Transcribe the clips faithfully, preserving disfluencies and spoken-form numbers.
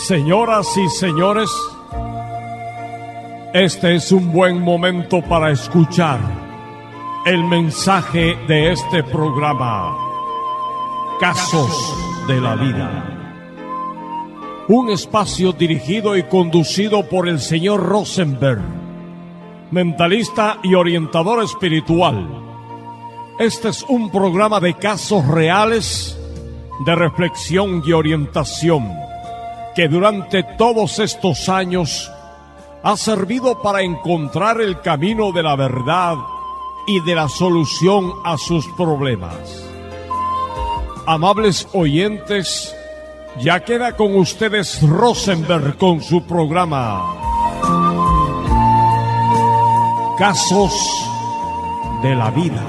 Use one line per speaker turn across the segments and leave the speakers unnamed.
Señoras y señores, este es un buen momento para escuchar el mensaje de este programa, Casos de la Vida. Un espacio dirigido y conducido por el señor Rosenberg, mentalista y orientador espiritual. Este es un programa de casos reales, de reflexión y orientación, que durante todos estos años ha servido para encontrar el camino de la verdad y de la solución a sus problemas. Amables oyentes, ya queda con ustedes Rosenberg con su programa Casos de la Vida.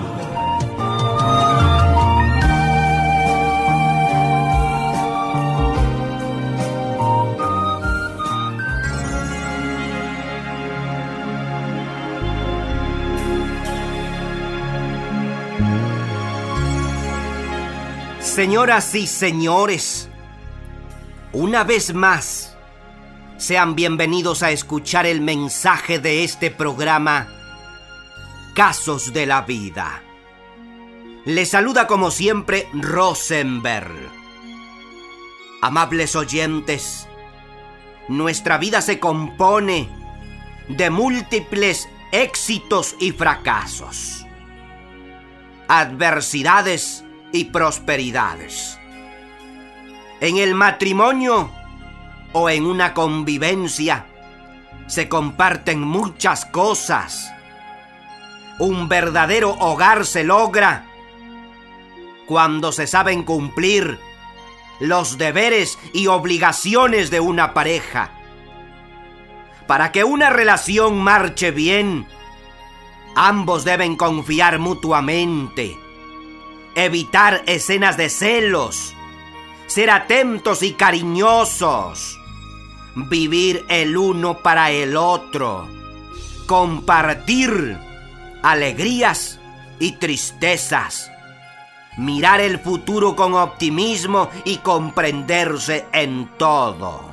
Señoras y señores, una vez más, sean bienvenidos a escuchar el mensaje de este programa, Casos de la Vida. Les saluda como siempre Rosenberg. Amables oyentes, nuestra vida se compone de múltiples éxitos y fracasos, adversidades y prosperidades. En el matrimonio o en una convivencia se comparten muchas cosas. Un verdadero hogar se logra cuando se saben cumplir los deberes y obligaciones de una pareja. Para que una relación marche bien, ambos deben confiar mutuamente, evitar escenas de celos, ser atentos y cariñosos, vivir el uno para el otro, compartir alegrías y tristezas, mirar el futuro con optimismo y comprenderse en todo.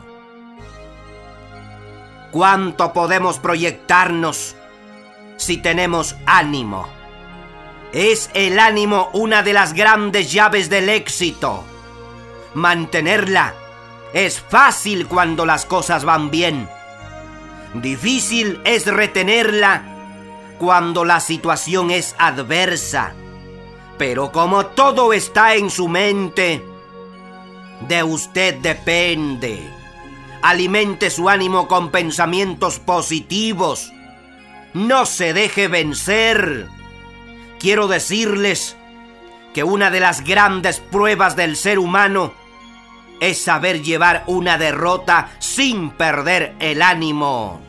¿Cuánto podemos proyectarnos si tenemos ánimo? Es el ánimo una de las grandes llaves del éxito. Mantenerla es fácil cuando las cosas van bien. Difícil es retenerla cuando la situación es adversa. Pero como todo está en su mente, de usted depende. Alimente su ánimo con pensamientos positivos. No se deje vencer. Quiero decirles que una de las grandes pruebas del ser humano es saber llevar una derrota sin perder el ánimo.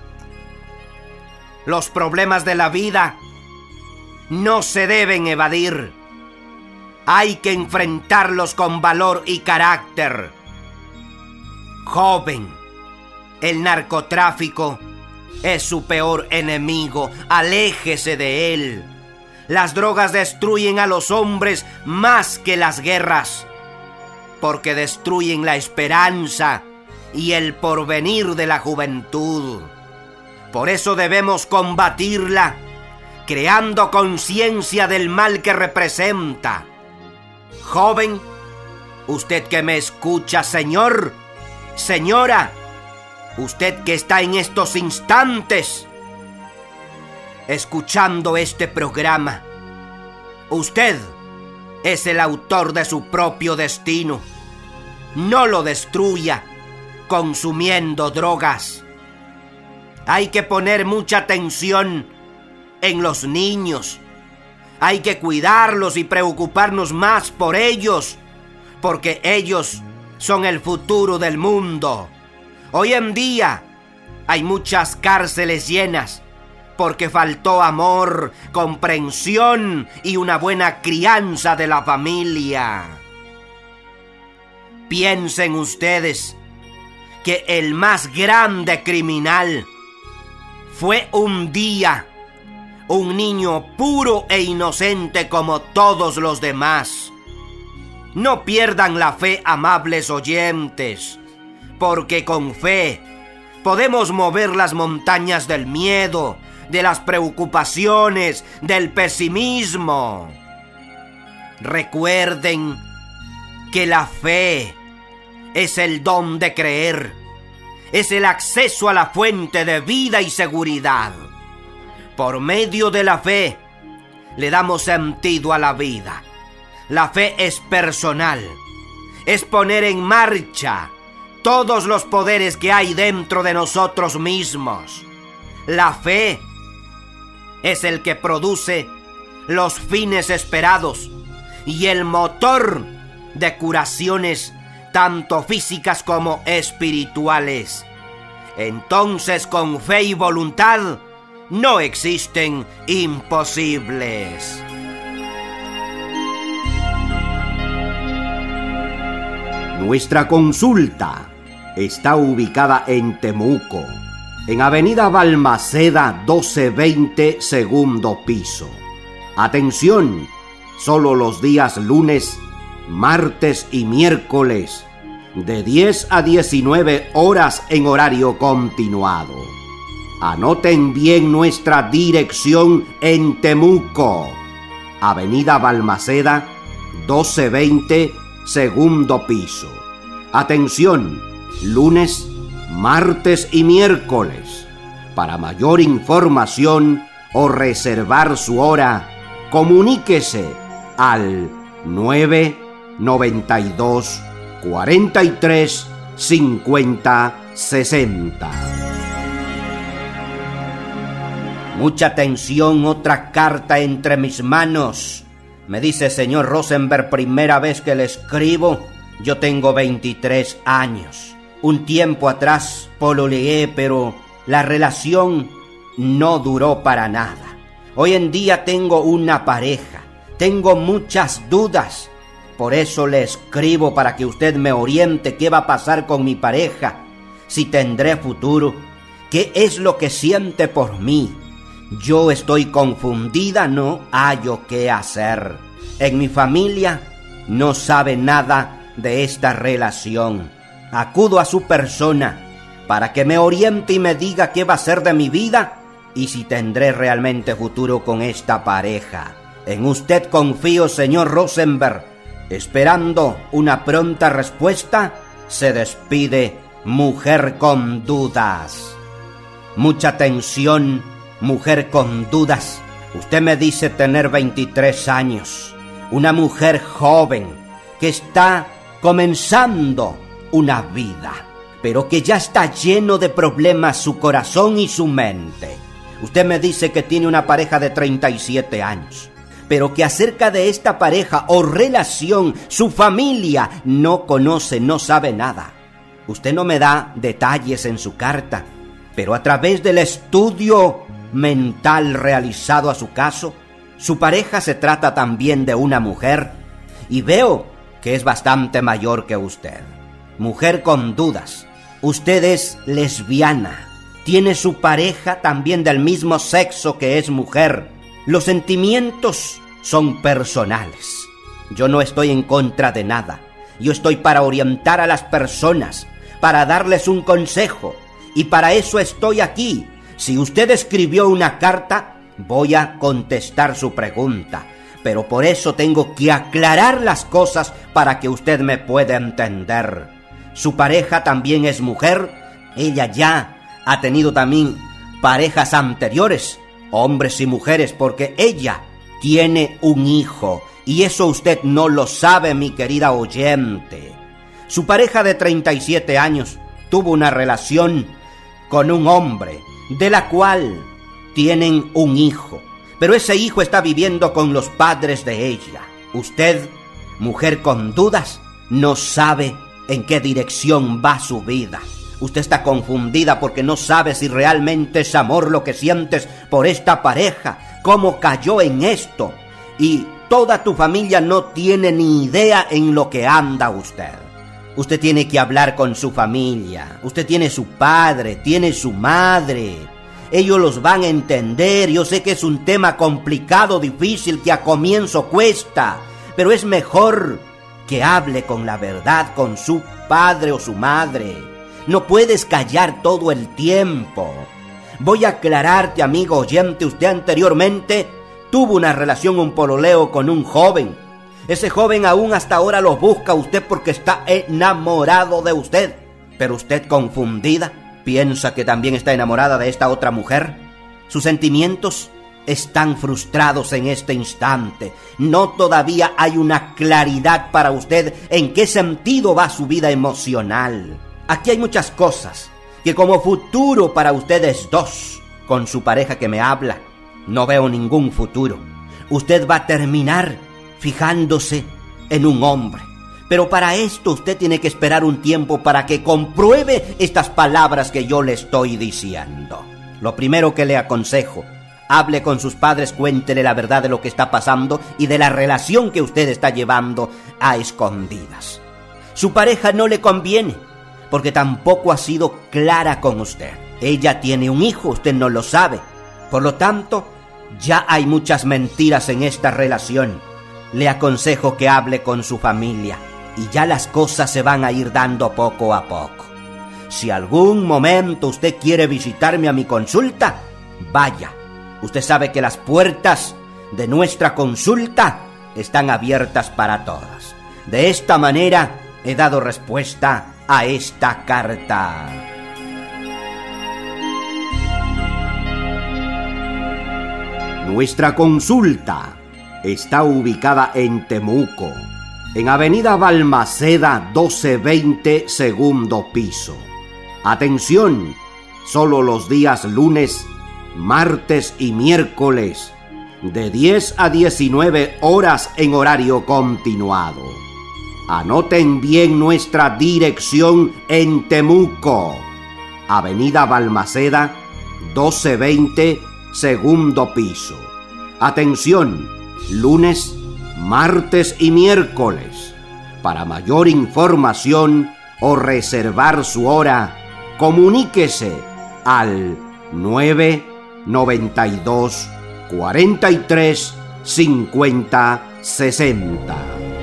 Los problemas de la vida no se deben evadir. Hay que enfrentarlos con valor y carácter. Joven, el narcotráfico es su peor enemigo. Aléjese de él. Las drogas destruyen a los hombres más que las guerras, porque destruyen la esperanza y el porvenir de la juventud. Por eso debemos combatirla, creando conciencia del mal que representa. Joven, usted que me escucha, señor, señora, usted que está en estos instantes escuchando este programa, usted es el autor de su propio destino. No lo destruya consumiendo drogas. Hay que poner mucha atención en los niños. Hay que cuidarlos y preocuparnos más por ellos, porque ellos son el futuro del mundo. Hoy en día hay muchas cárceles llenas porque faltó amor, comprensión y una buena crianza de la familia. Piensen ustedes que el más grande criminal fue un día un niño puro e inocente como todos los demás. No pierdan la fe, amables oyentes, porque con fe podemos mover las montañas del miedo, de las preocupaciones, del pesimismo. Recuerden que la fe es el don de creer, es el acceso a la fuente de vida y seguridad. Por medio de la fe le damos sentido a la vida. La fe es personal, es poner en marcha todos los poderes que hay dentro de nosotros mismos. La fe es el que produce los fines esperados y el motor de curaciones tanto físicas como espirituales. Entonces, con fe y voluntad no existen imposibles.
Nuestra consulta está ubicada en Temuco, en Avenida Balmaceda doce veinte, segundo piso. Atención, solo los días lunes, martes y miércoles, de diez a diecinueve horas en horario continuado. Anoten bien nuestra dirección en Temuco, Avenida Balmaceda doce veinte, segundo piso. Atención, lunes, martes y miércoles. Para mayor información o reservar su hora, comuníquese al nueve noventa y dos, cuarenta y tres, cincuenta, sesenta.
Mucha atención, otra carta entre mis manos. Me dice: señor Rosenberg, primera vez que le escribo. Yo tengo veintitrés años. Un tiempo atrás pololeé, pero la relación no duró para nada. Hoy en día tengo una pareja. Tengo muchas dudas. Por eso le escribo, para que usted me oriente qué va a pasar con mi pareja, si tendré futuro, qué es lo que siente por mí. Yo estoy confundida, no hallo qué hacer. En mi familia no sabe nada de esta relación. Acudo a su persona para que me oriente y me diga qué va a ser de mi vida y si tendré realmente futuro con esta pareja. En usted confío, señor Rosenberg. Esperando una pronta respuesta, se despide Mujer con Dudas. Mucha atención, mujer con dudas. Usted me dice tener veintitrés años, una mujer joven que está comenzando una vida, pero que ya está lleno de problemas su corazón y su mente. Usted me dice que tiene una pareja de treinta y siete años, pero que acerca de esta pareja o relación, su familia no conoce, no sabe nada. Usted no me da detalles en su carta, pero a través del estudio mental realizado a su caso, su pareja se trata también de una mujer, y veo que es bastante mayor que usted. Mujer con dudas, usted es lesbiana, tiene su pareja también del mismo sexo que es mujer. Los sentimientos son personales. Yo no estoy en contra de nada. Yo estoy para orientar a las personas, para darles un consejo, y para eso estoy aquí. Si usted escribió una carta, voy a contestar su pregunta, pero por eso tengo que aclarar las cosas para que usted me pueda entender. Su pareja también es mujer. Ella ya ha tenido también parejas anteriores, hombres y mujeres, porque ella tiene un hijo, y eso usted no lo sabe, mi querida oyente. Su pareja de treinta y siete años tuvo una relación con un hombre, de la cual tienen un hijo, pero ese hijo está viviendo con los padres de ella. Usted, mujer con dudas, no sabe en qué dirección va su vida. Usted está confundida porque no sabe si realmente es amor lo que sientes por esta pareja, cómo cayó en esto, y toda tu familia no tiene ni idea en lo que anda usted. Usted tiene que hablar con su familia. Usted tiene su padre, tiene su madre. Ellos los van a entender. Yo sé que es un tema complicado, difícil, que a comienzo cuesta, pero es mejor que hable con la verdad con su padre o su madre. No puedes callar todo el tiempo. Voy a aclararte, amigo oyente, usted anteriormente tuvo una relación, un pololeo con un joven. Ese joven aún hasta ahora lo busca a usted porque está enamorado de usted. Pero usted, confundida, piensa que también está enamorada de esta otra mujer. Sus sentimientos están frustrados en este instante. No todavía hay una claridad para usted en qué sentido va su vida emocional. Aquí hay muchas cosas que como futuro para ustedes dos, con su pareja que me habla, no veo ningún futuro. Usted va a terminar fijándose en un hombre. Pero para esto usted tiene que esperar un tiempo para que compruebe estas palabras que yo le estoy diciendo. Lo primero que le aconsejo: hable con sus padres, cuéntele la verdad de lo que está pasando y de la relación que usted está llevando a escondidas. Su pareja no le conviene, porque tampoco ha sido clara con usted. Ella tiene un hijo, usted no lo sabe. Por lo tanto, ya hay muchas mentiras en esta relación. Le aconsejo que hable con su familia y ya las cosas se van a ir dando poco a poco. Si algún momento usted quiere visitarme a mi consulta, vaya. Usted sabe que las puertas de nuestra consulta están abiertas para todas. De esta manera he dado respuesta a esta carta.
Nuestra consulta está ubicada en Temuco, en Avenida Balmaceda doce veinte, segundo piso. Atención, solo los días lunes, martes y miércoles, de diez a diecinueve horas en horario continuado. Anoten bien nuestra dirección en Temuco, Avenida Balmaceda doce veinte, segundo piso. Atención, lunes, martes y miércoles. Para mayor información o reservar su hora, comuníquese al nueve noventa y dos, cuarenta y tres, cincuenta, sesenta.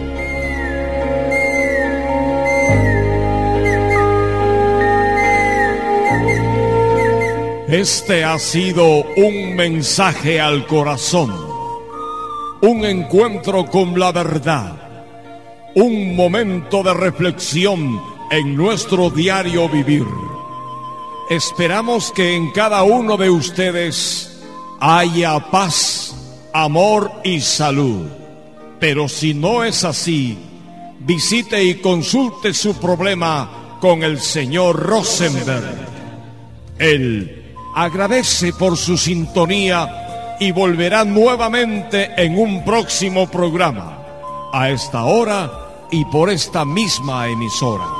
Este ha sido un mensaje al corazón, un encuentro con la verdad, un momento de reflexión en nuestro diario vivir. Esperamos que en cada uno de ustedes haya paz, amor y salud. Pero si no es así, visite y consulte su problema con el señor Rosenberg. Él agradece por su sintonía y volverá nuevamente en un próximo programa, a esta hora y por esta misma emisora.